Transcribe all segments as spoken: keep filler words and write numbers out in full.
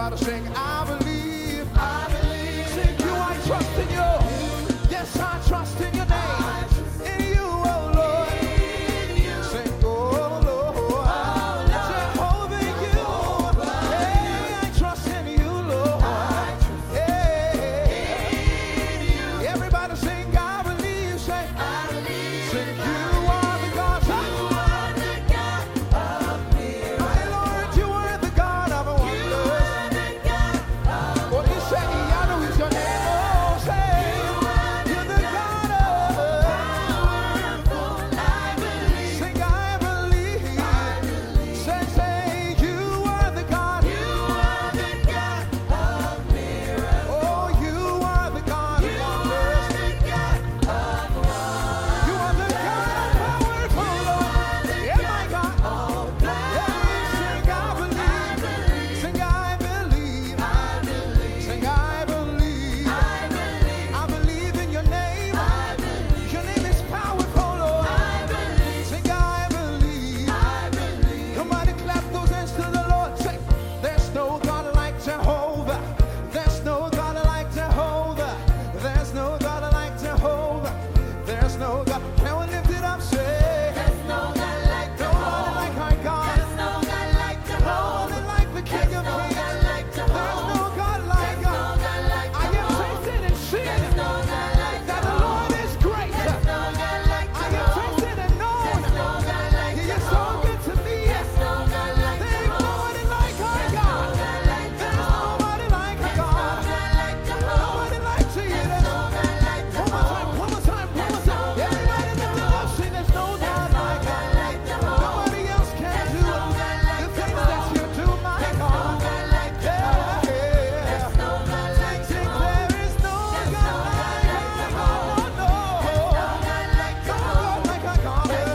Everybody sing, I believe. I believe. Sing, you, I trust in you. Yes, I trust in your name. In you, oh Lord. Sing, oh Lord. Jehovah, you. Hey, I trust in you, Lord. Hey. Everybody sing, I believe. Say, I believe. Sing, you are the God. You are the God of miracles. My Lord, you are the God of wonders. You are the God of what you say, I know is your name. Oh, say, you're the God of powerful. I believe. Sing, I believe. I believe. Say, say, you are the God. You are the God of miracles. Oh, you are the God of wonders. You are the God of wonders. You are the God of powerful, Lord. Yeah, my God. Yeah, sing, I believe. Sing, I believe. Sing, I believe. I believe in your name. Your name is powerful, Lord. Sing, I believe. Somebody clap those hands to the Lord. Say, there's no God like Jehovah. There's no God like Jehovah. There's no God like Jehovah. There's no God. Can we lift it up? Say, there's no God like Jehovah. Nobody like our God. There's no God like Jehovah. Nobody like the King of Kings. There's no God like God. I am tasted and seen that the Lord is great. I am tasted and known He is so good to me. There's nobody like our God. There's nobody like our God. Nobody like Jesus. One more time, one more time, one more time. Everybody lift it up, sing, there's no God like God. Nobody else can do the things that you do, my God. Yeah, yeah. Sing, sing, there is no God like our God. No, no. No God like our God. Yeah,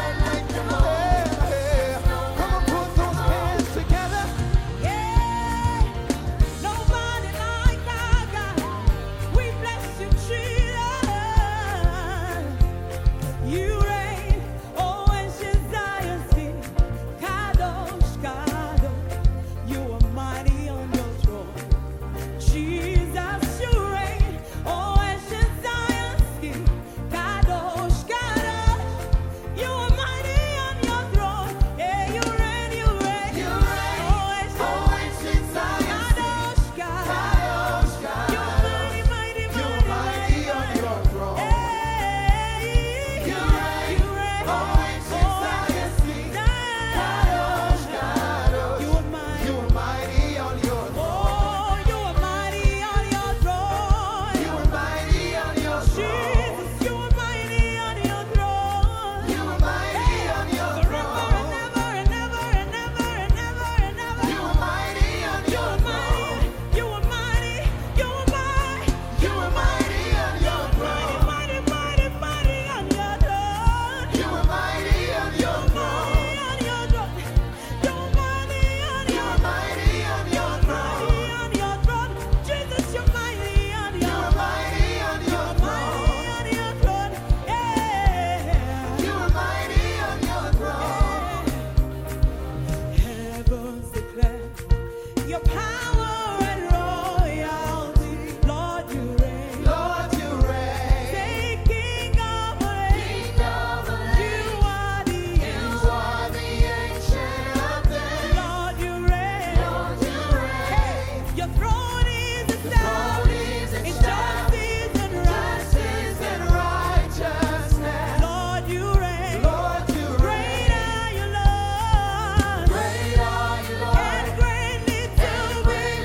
yeah. Come on, put those hands together. Yeah, nobody like our God. We bless you, Jesus. You reign, oh, ancient Zion's King. Kadosh, Kadosh, you are mighty on your throne. Jesus, you reign, oh, ancient Zion's King. Kadosh, Kadosh, you are mighty on your throne. Yeah, you reign, you reign, You reign, oh, ancient Kadosh, Kadosh, you are mighty, mighty, You are mighty, mighty on mighty. your throne. Hey, You reign, you reign, oh, ancient Zion's King. Kadosh, Kadosh. you are mighty. You are mighty on your throne. Oh, you are mighty on your throne. You are mighty on your throne. Jesus, you are mighty on your throne. You are mighty on your Forever throne. and ever and ever and ever and ever and ever. You are mighty on You your are throne. mighty. You are mighty. You are mighty. You are mighty on your throne. Mighty, mighty, mighty on your throne. You are mighty on your throne. Mighty on your throne. You are mighty on You your are mighty on your throne. mighty on your throne. Jesus, you're mighty on You your are mighty on your throne. mighty on your throne. Yeah. You are mighty on your throne. Heavens declare your power and royalty. Lord, you reign. Lord, you reign. Say, King of reign. You are the You are the ancient of days. Lord, you reign. Lord, you reign. Your throne is Throne established is in established justice and Justice and righteousness. Lord, you reign. Lord, you Great reign. are you, Lord. Great are you, Lord. And greatly to be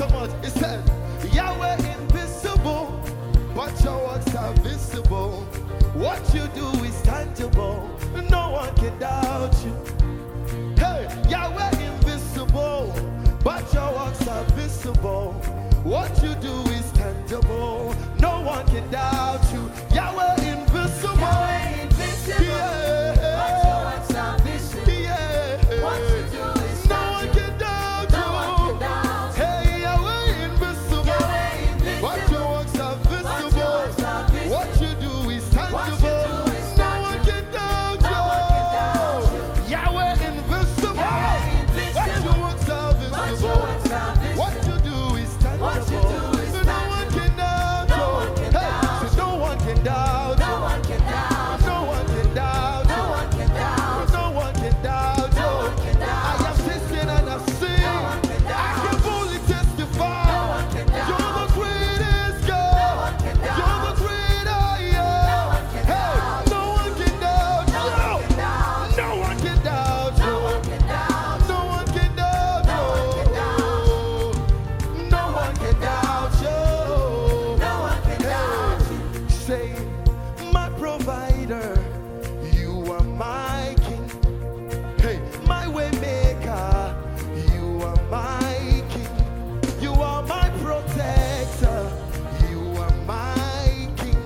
so much. It said, Yahweh invisible, but your works are visible. What you do is tangible. No one can doubt you. Hey, Yahweh invisible, but your works are visible. What you do is tangible. No one can doubt you. Yahweh invisible. Yahweh invisible, Yeah. but your works are visible. Yeah. What you do is No one tangible. can doubt No one can you. doubt. Hey, Yahweh invisible. Yahweh But invisible, your works are but your visible. works are visible. What you do is What you tangible. do is No one tangible. can doubt No one can doubt you. you. Yahweh invisible. Yahweh invisible. But your works are But your visible. works are visible. What you do is tangible. What you do is No one tangible. can doubt No you. one can Hey, doubt so no one can doubt No you. one can doubt. No one can doubt No you. one can doubt. No one can doubt No you. one can doubt. I have tasted and I've seen. No one can I doubt. can fully testify. No one can doubt. You're the greatest God. No one can doubt. You're the great I am. No one can Hey, doubt. no one can doubt No you. one can doubt. No one can doubt No you. one can doubt. No one can doubt No one can doubt. you. No one can doubt you. No one can doubt you. Say, my provider, you are my king. Hey, my way maker, you are my king. You are my protector, you are my king.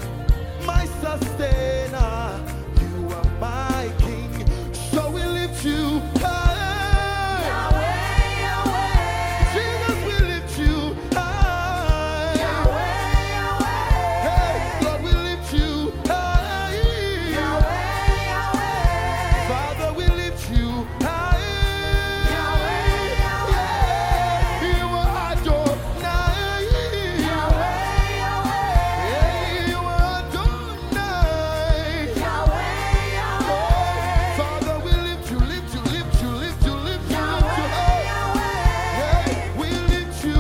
My sustainer, you are my king. So we lift you high. Yahweh, Yahweh. Jesus, we lift you high. Yahweh, Yahweh. Hey, Lord, we lift you high. Yahweh, Yahweh. Father, we lift you high. Yahweh, Yahweh. Yeah, you are Adonai. Yahweh, Yahweh. Hey, you are Adonai. Yahweh, Yahweh. Father, we lift you, lift you, lift you, lift you, lift you, lift you Yahweh, high. Yahweh. Hey, we lift you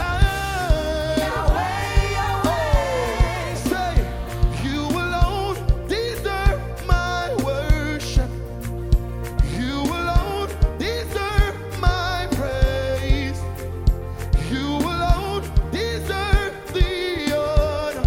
high. Yahweh, Yahweh. Say, you alone deserve my worship. You alone deserve my praise. You alone deserve the honor.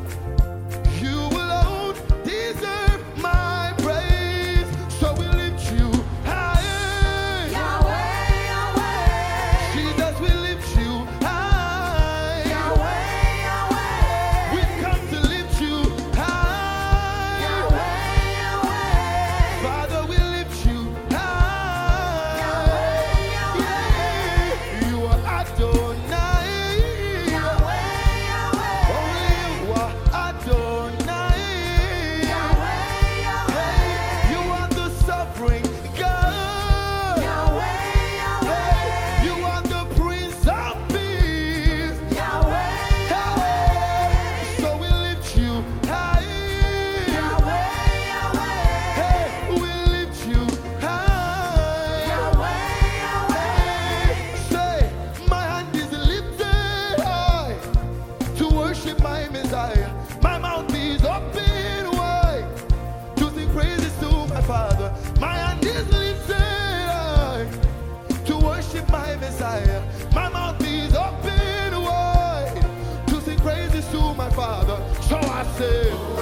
You alone deserve my praise. So we lift you high. Yahweh, Yahweh. Jesus, we lift you high. Yahweh, Yahweh. We've come to lift you high. Yahweh, Yahweh. Father, we lift you high. Yahweh, Yahweh. Yeah, you are Adonai. Yahweh, Yahweh. Only you are Adonai. Yahweh, Yahweh. Hey, you are the sovereign God. Yahweh, Yahweh. Hey, you are the Prince of Peace. Yahweh, Yahweh. So we lift you high. Yahweh, Yahweh. Hey, we lift you high. Yahweh, Yahweh. Say, my hand is lifted high to worship my Messiah. My mouth is open wide to sing praises to my Father. My hand is lifted high to worship my Messiah. My mouth is open wide to sing praises to my Father. So I say,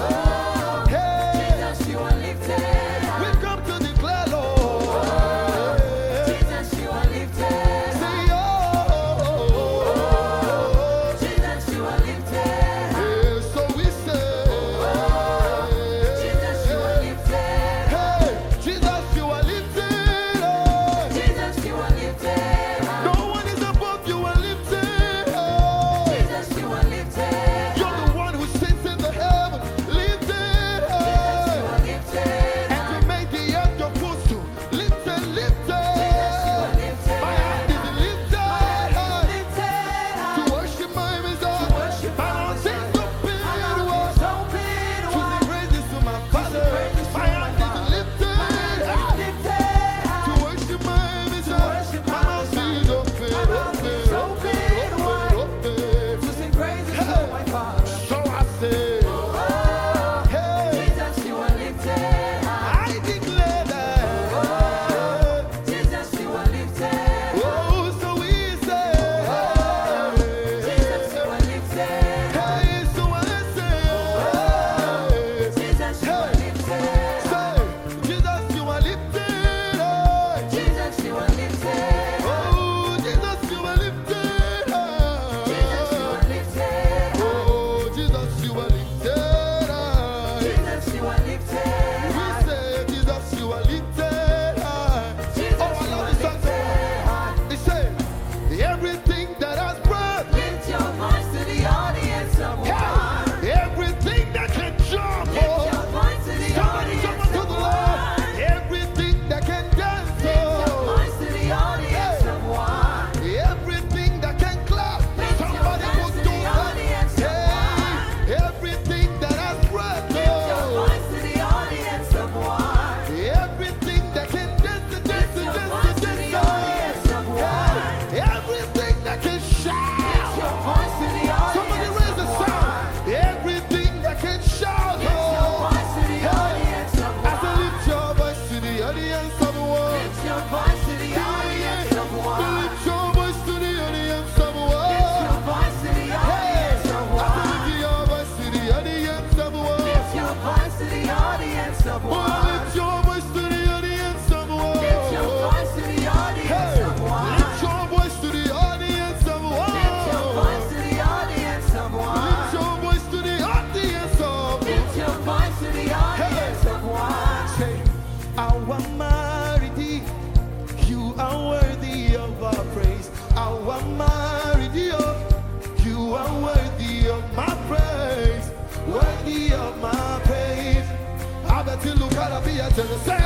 hey, Jesus, you are lifted. we come to declare, Lord. Jesus, you are lifted. Say, oh, Jesus, you are lifted. yeah, so we say, Jesus, you are lifted. hey, Jesus, you are lifted high. Jesus, you are lifted. No one is above you, are lifted high. Jesus, you are lifted. You're the one who sits in the heavens, lift hallelujah to the Savior.